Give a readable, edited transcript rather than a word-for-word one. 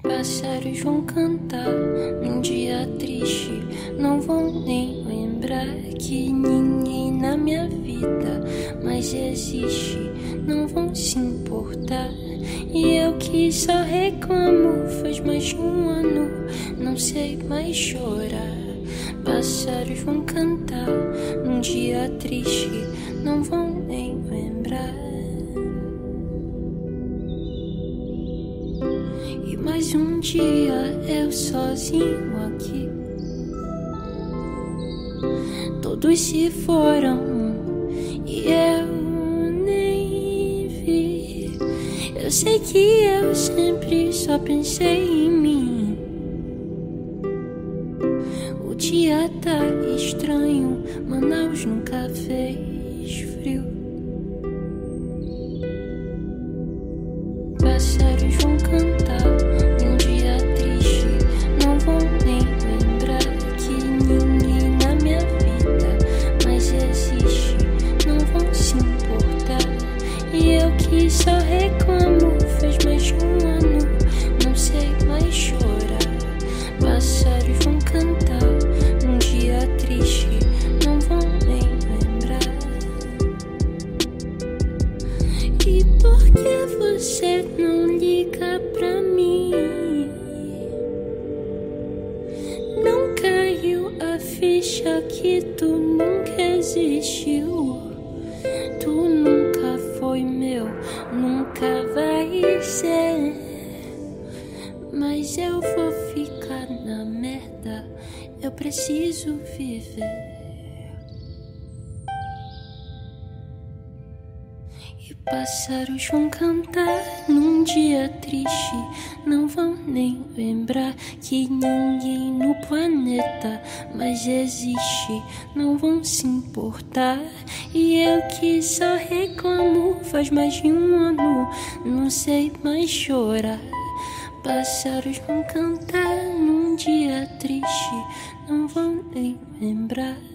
Pássaros vão cantar num dia triste, não vão nem lembrar que ninguém na minha vida mais existe, não vão se importar. E eu que só reclamo faz mais de um ano, não sei mais chorar. Pássaros vão cantar num dia triste, não vão nem lembrar. E mais um dia eu sozinho aqui, todos se foram e eu nem vi. Eu sei que eu sempre só pensei em mim. O dia tá estranho, Manaus nunca fez frio. Pássaros vão cantar num dia triste, não vão nem lembrar que ninguém na minha vida mais existe, não vão se importar. E eu que só reclamo faz mais de um ano, não sei mais chorar. Pássaros vão cantar num dia triste, não vão nem lembrar. E por que você não liga pra mim? Não caiu a ficha que tu nunca existiu. Tu nunca foi meu, nunca vai ser. Mas eu vou ficar na merda, eu preciso viver. E pássaros vão cantar num dia triste, não vão nem lembrar que ninguém no planeta mais existe, não vão se importar. E eu que só reclamo faz mais de um ano, não sei mais chorar. Pássaros vão cantar num dia triste, não vão nem lembrar.